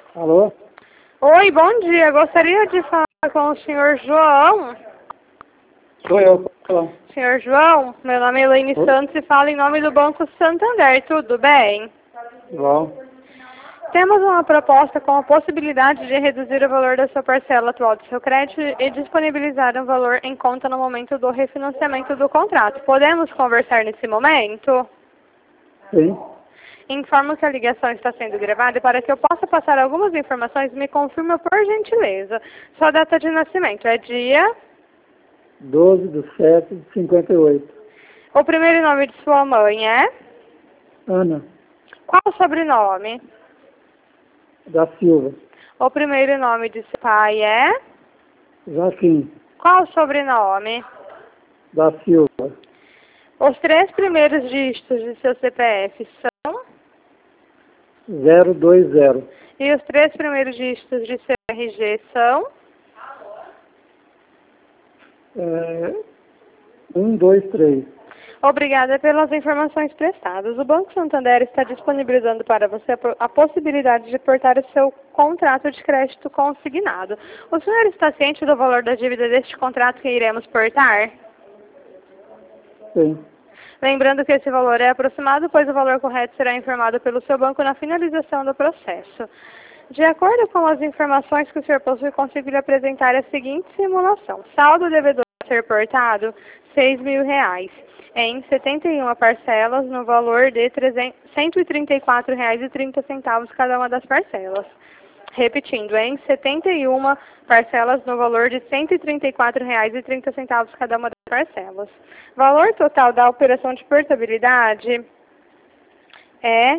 Alô? Oi, bom dia. Gostaria de falar com o senhor João. Sou eu. Falando. Senhor João, meu nome é Elaine Oi? Santos e falo em nome do Banco Santander. Tudo bem? Bom. Temos uma proposta com a possibilidade de reduzir o valor da sua parcela atual do seu crédito e disponibilizar um valor em conta no momento do refinanciamento do contrato. Podemos conversar nesse momento? Sim. Informo que a ligação está sendo gravada e para que eu possa passar algumas informações, me confirma por gentileza. Sua data de nascimento é dia... 12/7/58. O primeiro nome de sua mãe é? Ana Qual o sobrenome? da Silva. O primeiro nome de seu pai é? Joaquim Qual o sobrenome? da Silva. Os três primeiros dígitos de seu CPF são? 020. E os três primeiros dígitos de seu RG são? 123. Obrigada pelas informações prestadas. O Banco Santander está disponibilizando para você a possibilidade de portar o seu contrato de crédito consignado. O senhor está ciente do valor da dívida deste contrato que iremos portar? Sim. Lembrando que esse valor é aproximado, pois o valor correto será informado pelo seu banco na finalização do processo. De acordo com as informações que o senhor possui, consigo lhe apresentar a seguinte simulação. Saldo devedor a ser portado, R$6.000, em 71 parcelas, no valor de R$134,30 cada uma das parcelas. Repetindo, em 71 parcelas no valor de R$134,30 cada uma das parcelas. Valor total da operação de portabilidade é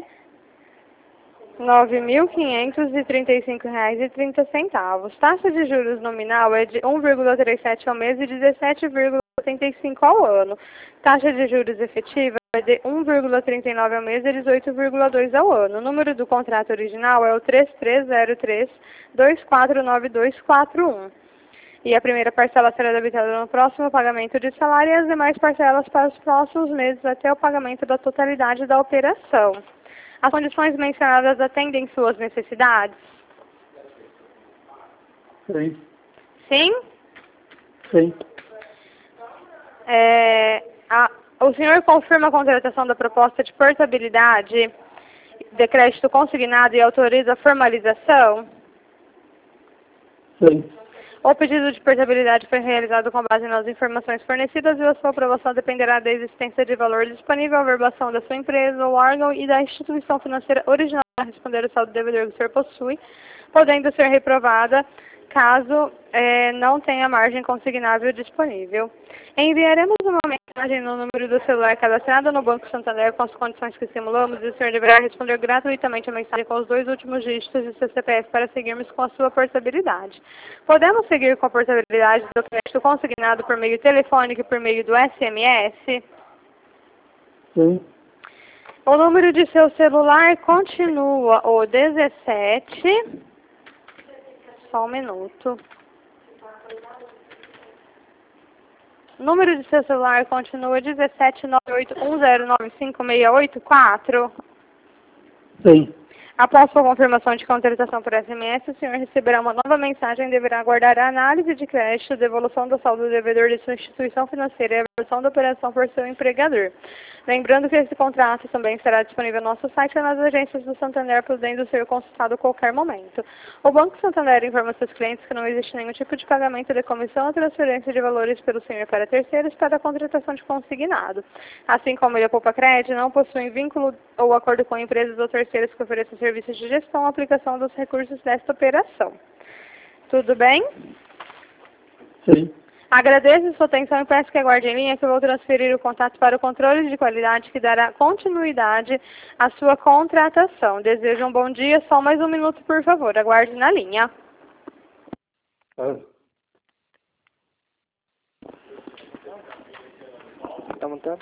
R$9.535,30. Taxa de juros nominal é de 1,37 ao mês e 17,75 ao ano. Taxa de juros efetiva é de 1,39 ao mês e 18,2 ao ano. O número do contrato original é o 3303-249241. E a primeira parcela será debitada no próximo pagamento de salário e as demais parcelas para os próximos meses até o pagamento da totalidade da operação. As condições mencionadas atendem suas necessidades? Sim. Sim? Sim. O senhor confirma a contratação da proposta de portabilidade de crédito consignado e autoriza a formalização? Sim. O pedido de portabilidade foi realizado com base nas informações fornecidas e a sua aprovação dependerá da existência de valor disponível, a verbação da sua empresa, o órgão e da instituição financeira original a responder o saldo devedor que o senhor possui, podendo ser reprovada caso não tenha margem consignável disponível. Enviaremos uma mensagem no número do celular cadastrado no Banco Santander com as condições que simulamos e o senhor deverá responder gratuitamente a mensagem com os 2 últimos dígitos de seu CPF para seguirmos com a sua portabilidade. Podemos seguir com a portabilidade do crédito consignado por meio telefônico e por meio do SMS? Sim. O número de seu celular continua o 17... Só um minuto. O número de seu celular continua 17981095684. Sim. Após sua confirmação de contratação por SMS, o senhor receberá uma nova mensagem e deverá aguardar a análise de crédito, devolução do saldo devedor de sua instituição financeira e a versão da operação por seu empregador. Lembrando que esse contrato também estará disponível no nosso site e nas agências do Santander, podendo ser consultado a qualquer momento. O Banco Santander informa seus clientes que não existe nenhum tipo de pagamento de comissão ou transferência de valores pelo senhor para terceiros para a contratação de consignado. Assim como ele poupa crédito, não possuem vínculo ou acordo com empresas ou terceiros que ofereçam serviços de gestão ou aplicação dos recursos desta operação. Tudo bem? Sim. Agradeço sua atenção e peço que aguarde em linha que eu vou transferir o contato para o controle de qualidade que dará continuidade à sua contratação. Desejo um bom dia. Só mais um minuto, por favor. Aguarde na linha. Tá montando?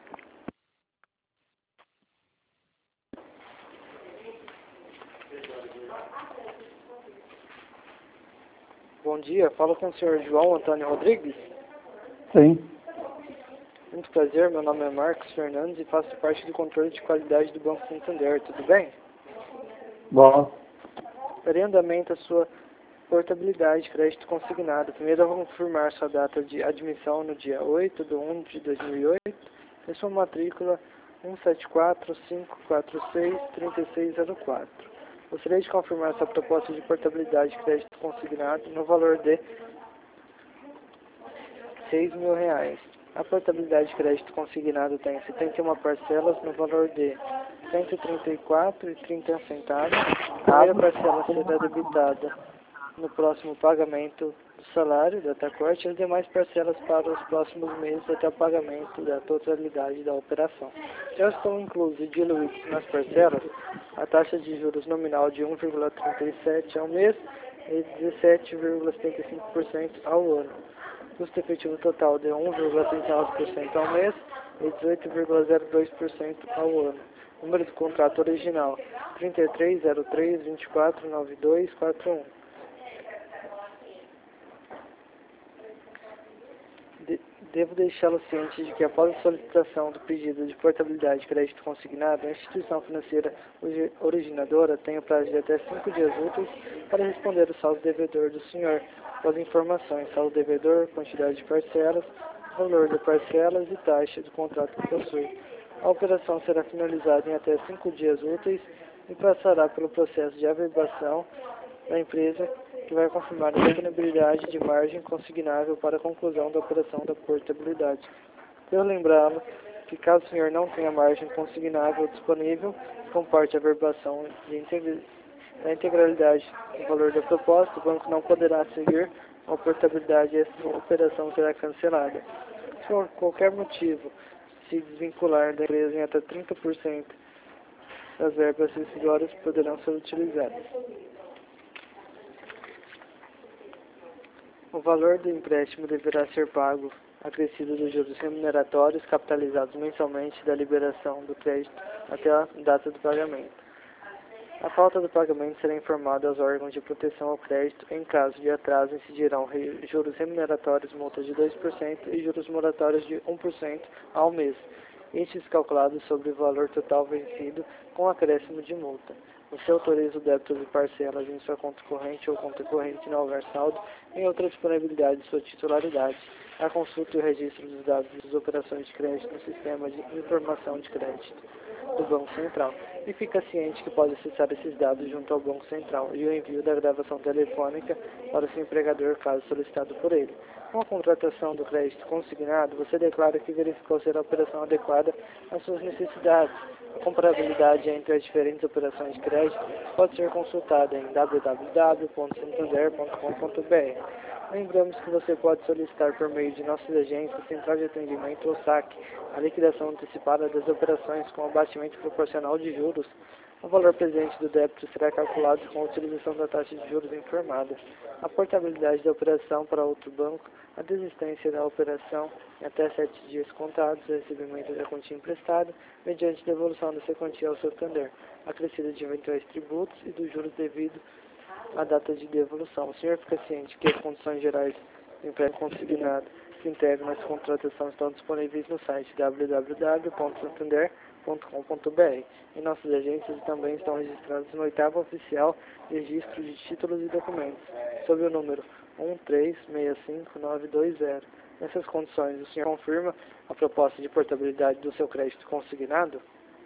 Bom dia, falo com o senhor João Antônio Rodrigues. Sim. Muito prazer, meu nome é Marcos Fernandes e faço parte do controle de qualidade do Banco Santander, tudo bem? Bom. Darei andamento à sua portabilidade de crédito consignado. Primeiro, eu vou confirmar sua data de admissão no dia 8/1/2008 e sua matrícula 174-546-3604. Gostaria de confirmar sua proposta de portabilidade de crédito consignado no valor de R$6.000. A portabilidade de crédito consignado tem 71 parcelas no valor de R$134,30. A primeira parcela será debitada no próximo pagamento do salário da corte e as demais parcelas para os próximos meses até o pagamento da totalidade da operação. Já estão inclusos e diluídos nas parcelas a taxa de juros nominal de 1,37% ao mês e 17,75% ao ano. Custo efetivo total de 1,39% ao mês e 18,02% ao ano. Número do contrato original 3303249241. Devo deixá-lo ciente de que após a solicitação do pedido de portabilidade de crédito consignado, a instituição financeira originadora tem o prazo de até 5 dias úteis para responder o saldo devedor do senhor, com as informações: saldo devedor, quantidade de parcelas, valor de parcelas e taxa do contrato que possui. A operação será finalizada em até 5 dias úteis e passará pelo processo de averbação da empresa, que vai confirmar a disponibilidade de margem consignável para a conclusão da operação da portabilidade. Devo lembrá-lo que, caso o senhor não tenha margem consignável disponível, comporte a averbação da integralidade do valor da proposta, o banco não poderá seguir a portabilidade e essa operação será cancelada. Se por qualquer motivo se desvincular da empresa, em até 30% das verbas rescisórias poderão ser utilizadas. O valor do empréstimo deverá ser pago acrescido dos juros remuneratórios capitalizados mensalmente da liberação do crédito até a data do pagamento. A falta do pagamento será informada aos órgãos de proteção ao crédito. Em caso de atraso, incidirão juros remuneratórios, multa de 2% e juros moratórios de 1% ao mês, estes calculados sobre o valor total vencido com acréscimo de multa. Você autoriza o débito de parcelas em sua conta corrente ou conta corrente não houver saldo em outra disponibilidade de sua titularidade. A consulta e o registro dos dados das operações de crédito no sistema de informação de crédito do Banco Central. E fica ciente que pode acessar esses dados junto ao Banco Central e o envio da gravação telefônica para o seu empregador, caso solicitado por ele. Com a contratação do crédito consignado, você declara que verificou ser a operação adequada às suas necessidades. A comparabilidade entre as diferentes operações de crédito pode ser consultada em www.santander.com.br. Lembramos que você pode solicitar por meio de nossas agências, Central de Atendimento ou SAC, a liquidação antecipada das operações com abatimento proporcional de juros. O valor presente do débito será calculado com a utilização da taxa de juros informada. A portabilidade da operação para outro banco, a desistência da operação em até 7 dias contados, o recebimento da quantia emprestada, mediante devolução dessa quantia ao Santander, acrescida de eventuais tributos e dos juros devido à data de devolução. O senhor fica ciente que as condições gerais do empréstimo consignado que integram essa contratação estão disponíveis no site www.santander.com.br. Em nossas agências também estão registradas no 8º Oficial Registro de Títulos e Documentos, sob o número 1365920. Nessas condições, o senhor confirma a proposta de portabilidade do seu crédito consignado?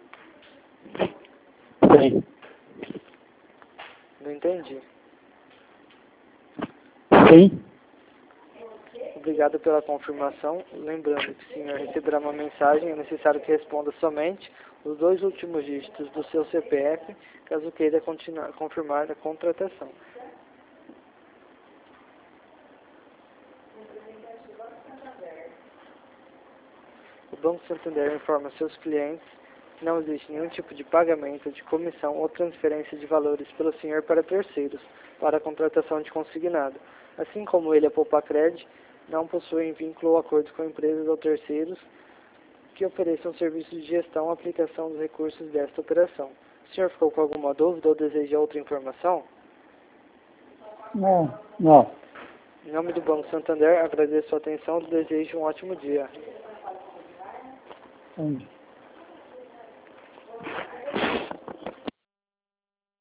Sim. Não entendi. Sim. Obrigado pela confirmação. Lembrando que o senhor receberá uma mensagem, é necessário que responda somente os 2 últimos dígitos do seu CPF, caso queira confirmar a contratação. O Banco Santander informa seus clientes que não existe nenhum tipo de pagamento de comissão ou transferência de valores pelo senhor para terceiros para a contratação de consignado. Assim como ele, a Poupacred, não possuem vínculo ou acordo com empresas ou terceiros que ofereçam serviços de gestão ou aplicação dos recursos desta operação. O senhor ficou com alguma dúvida ou deseja outra informação? Não. Não. Em nome do Banco Santander, agradeço a sua atenção e desejo um ótimo dia. Entendi.